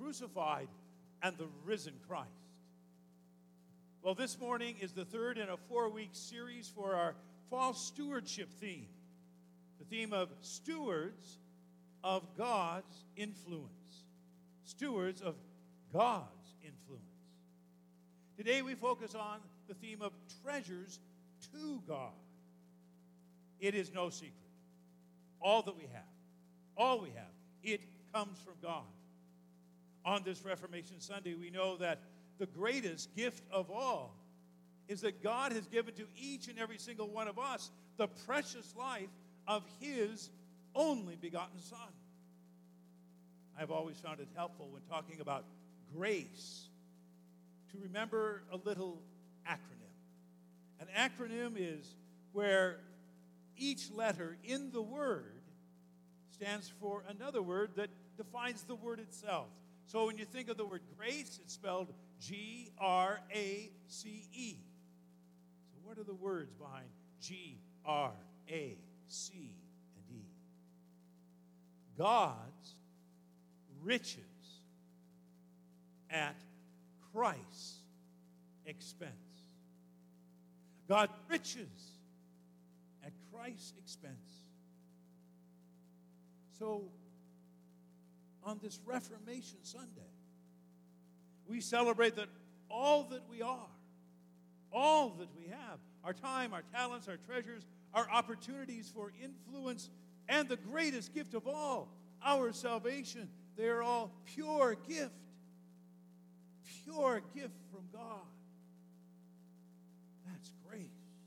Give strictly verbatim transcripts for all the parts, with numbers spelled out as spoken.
crucified and the risen Christ. Well, this morning is the third in a four-week series for our fall stewardship theme. The theme of stewards of God's influence. Stewards of God's influence. Today we focus on the theme of treasures to God. It is no secret. All that we have, all we have, it comes from God. On this Reformation Sunday, we know that the greatest gift of all is that God has given to each and every single one of us the precious life of His only begotten Son. I've always found it helpful when talking about grace to remember a little acronym. An acronym is where each letter in the word stands for another word that defines the word itself. So when you think of the word grace, it's spelled G R A C E. So what are the words behind G R A C and E? God's riches at Christ's expense. God's riches at Christ's expense. So, on this Reformation Sunday, we celebrate that all that we are, all that we have, our time, our talents, our treasures, our opportunities for influence, and the greatest gift of all, our salvation, they are all pure gift. Pure gift from God. That's grace.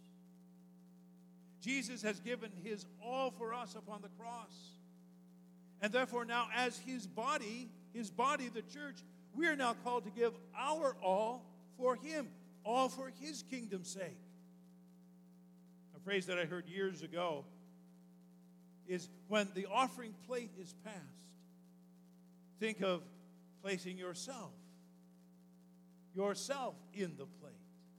Jesus has given His all for us upon the cross. And therefore now as His body, His body, the church, we are now called to give our all for Him, all for His kingdom's sake. A phrase that I heard years ago is when the offering plate is passed, think of placing yourself, yourself in the plate.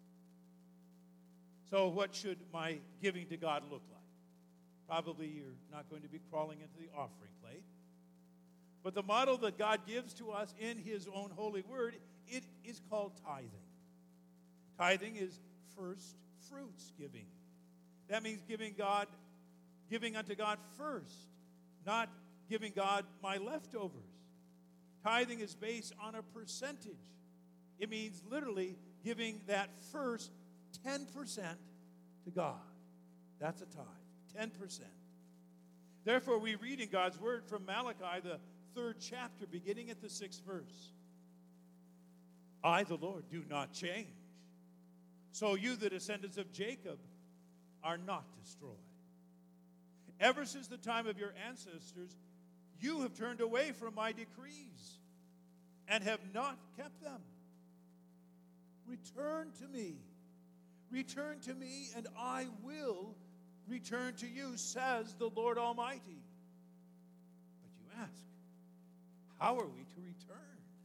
So what should my giving to God look like? Probably you're not going to be crawling into the offering plate. But the model that God gives to us in His own holy word, it is called tithing. Tithing is first fruits giving. That means giving God, giving unto God first, not giving God my leftovers. Tithing is based on a percentage. It means literally giving that first ten percent to God. That's a tithe, ten percent. Therefore, we read in God's word from Malachi, the third chapter, beginning at the sixth verse. I, the Lord, do not change. So you, the descendants of Jacob, are not destroyed. Ever since the time of your ancestors, you have turned away from my decrees and have not kept them. Return to me. Return to me, and I will return to you, says the Lord Almighty. But you ask, how are we to return?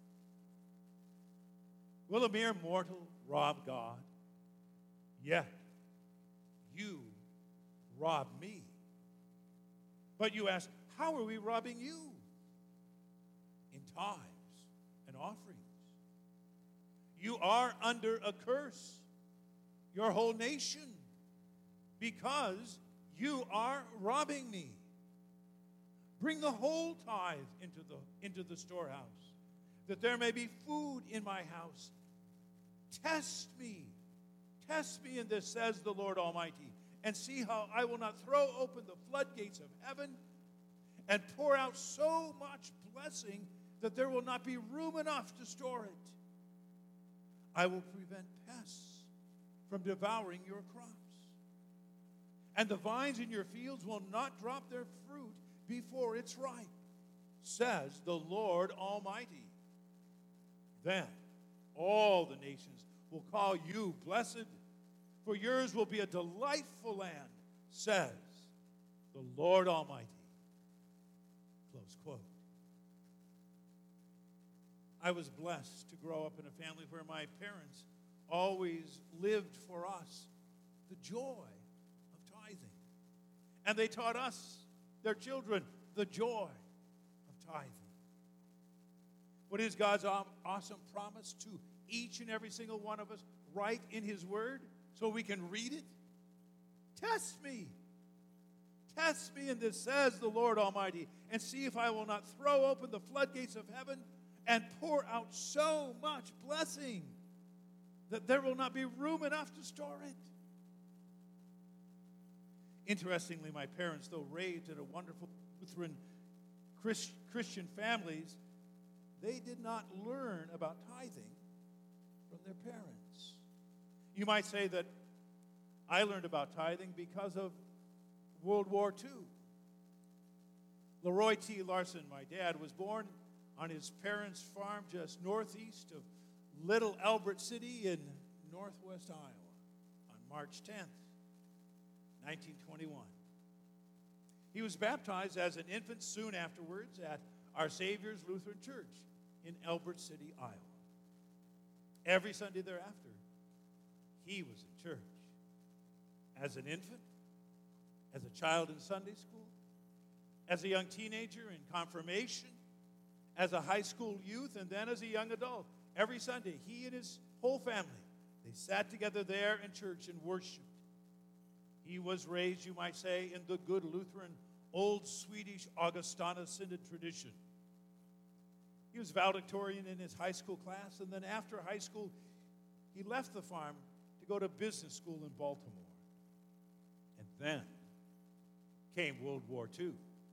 Will a mere mortal rob God? Yet you rob me. But you ask, how are we robbing you? In tithes and offerings. You are under a curse, your whole nation, because you are robbing me. Bring the whole tithe into the, into the storehouse, that there may be food in my house. Test me. Test me in this, says the Lord Almighty, and see how I will not throw open the floodgates of heaven and pour out so much blessing that there will not be room enough to store it. I will prevent pests from devouring your crops, and the vines in your fields will not drop their fruit before it's ripe, says the Lord Almighty. Then all the nations will call you blessed, for yours will be a delightful land, says the Lord Almighty. Close quote. I was blessed to grow up in a family where my parents always lived for us the joy of tithing. And they taught us, their children, the joy of tithing. What is God's awesome promise to each and every single one of us right in his word so we can read it? Test me. Test me in this, says the Lord Almighty, and see if I will not throw open the floodgates of heaven and pour out so much blessing that there will not be room enough to store it. Interestingly, my parents, though raised in a wonderful Lutheran Christ, Christian families, they did not learn about tithing from their parents. You might say that I learned about tithing because of World War Two. Leroy T. Larson, my dad, was born on his parents' farm just northeast of Little Albert City in northwest Iowa on March tenth, nineteen twenty-one. He was baptized as an infant soon afterwards at Our Savior's Lutheran Church in Albert City, Iowa. Every Sunday thereafter, he was in church. As an infant, as a child in Sunday school, as a young teenager in confirmation, as a high school youth, and then as a young adult. Every Sunday, he and his whole family, they sat together there in church and worshiped. He was raised, you might say, in the good Lutheran, old Swedish Augustana Synod tradition. He was valedictorian in his high school class, and then after high school, he left the farm to go to business school in Baltimore. And then came World War Two.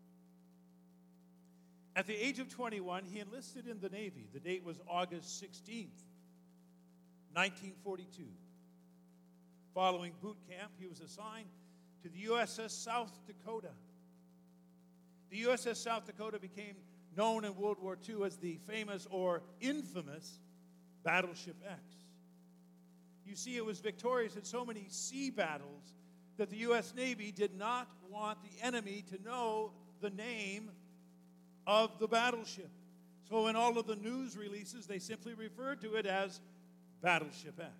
At the age of twenty-one, he enlisted in the Navy. The date was August sixteenth, nineteen forty-two. Following boot camp, he was assigned to the U S S South Dakota. The U S S South Dakota became known in World War Two as the famous or infamous Battleship X. You see, it was victorious in so many sea battles that the U S Navy did not want the enemy to know the name of the battleship. So in all of the news releases, they simply referred to it as Battleship X.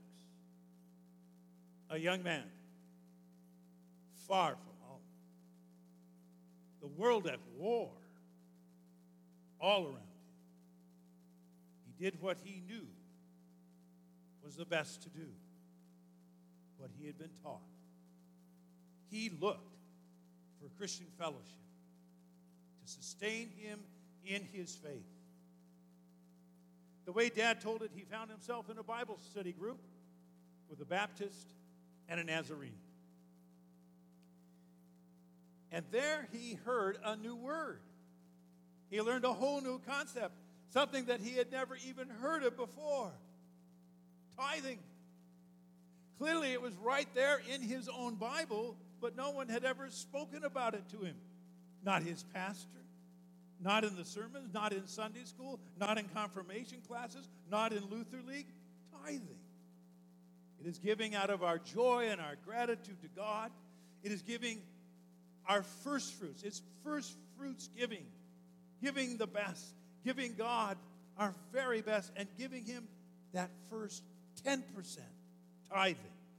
A young man, far from home, the world at war, all around him. He did what he knew was the best to do, what he had been taught. He looked for Christian fellowship to sustain him in his faith. The way Dad told it, he found himself in a Bible study group with a Baptist and a Nazarene. And there he heard a new word. He learned a whole new concept, something that he had never even heard of before. Tithing. Clearly, it was right there in his own Bible, but no one had ever spoken about it to him. Not his pastor, not in the sermons, not in Sunday school, not in confirmation classes, not in Luther League. Tithing. It is giving out of our joy and our gratitude to God. It is giving our first fruits. It's first fruits giving. Giving the best. Giving God our very best and giving him that first ten percent tithing.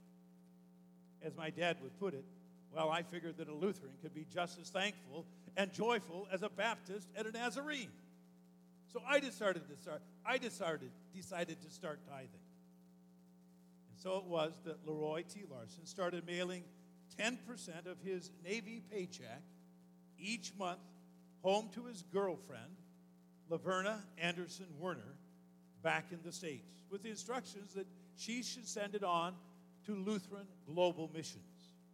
As my dad would put it, well, I figured that a Lutheran could be just as thankful and joyful as a Baptist and a Nazarene. So I decided to start, I decided, decided to start tithing. And so it was that Leroy T. Larson started mailing ten percent of his Navy paycheck each month home to his girlfriend, Laverna Anderson Werner, back in the States, with the instructions that she should send it on to Lutheran Global Missions.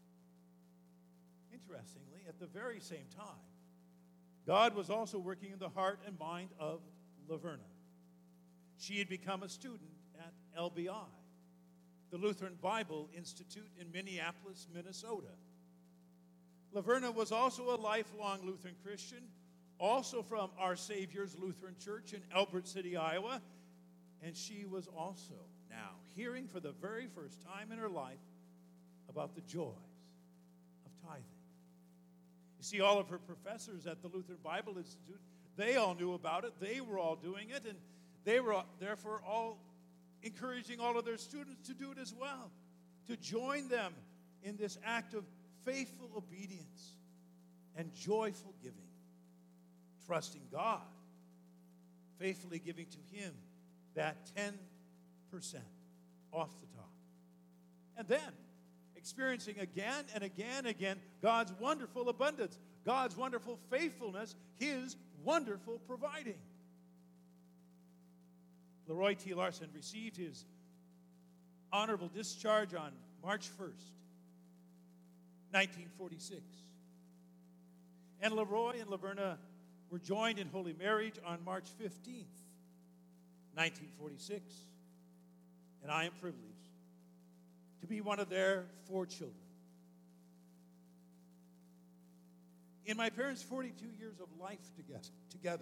Interestingly, at the very same time, God was also working in the heart and mind of Laverna. She had become a student at L B I, the Lutheran Bible Institute in Minneapolis, Minnesota. Laverna was also a lifelong Lutheran Christian, also from Our Savior's Lutheran Church in Albert City, Iowa, and she was also now hearing for the very first time in her life about the joys of tithing. You see, all of her professors at the Lutheran Bible Institute, they all knew about it. They were all doing it, and they were therefore all encouraging all of their students to do it as well, to join them in this act of faithful obedience and joyful giving, trusting God faithfully giving to Him that ten percent off the top. And then experiencing again and again and again God's wonderful abundance, God's wonderful faithfulness, His wonderful providing. Leroy T. Larson received his honorable discharge on March first, nineteen forty-six. And Leroy and Laverna were joined in holy marriage on March fifteenth, nineteen forty-six. And I am privileged to be one of their four children. In my parents' forty-two years of life together,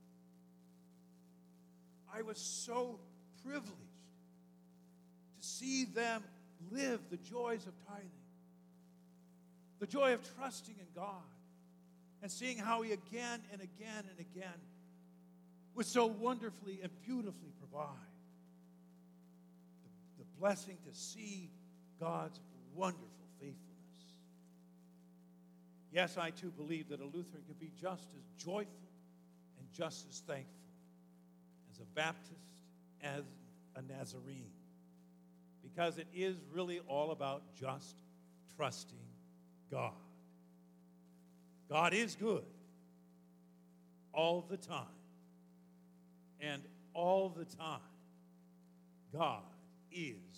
I was so privileged to see them live the joys of tithing, the joy of trusting in God, and seeing how He again and again and again would so wonderfully and beautifully provide. The, the blessing to see God's wonderful faithfulness. Yes, I too believe that a Lutheran can be just as joyful and just as thankful as a Baptist, as a Nazarene, because it is really all about just trusting God. God is good all the time, and all the time, God is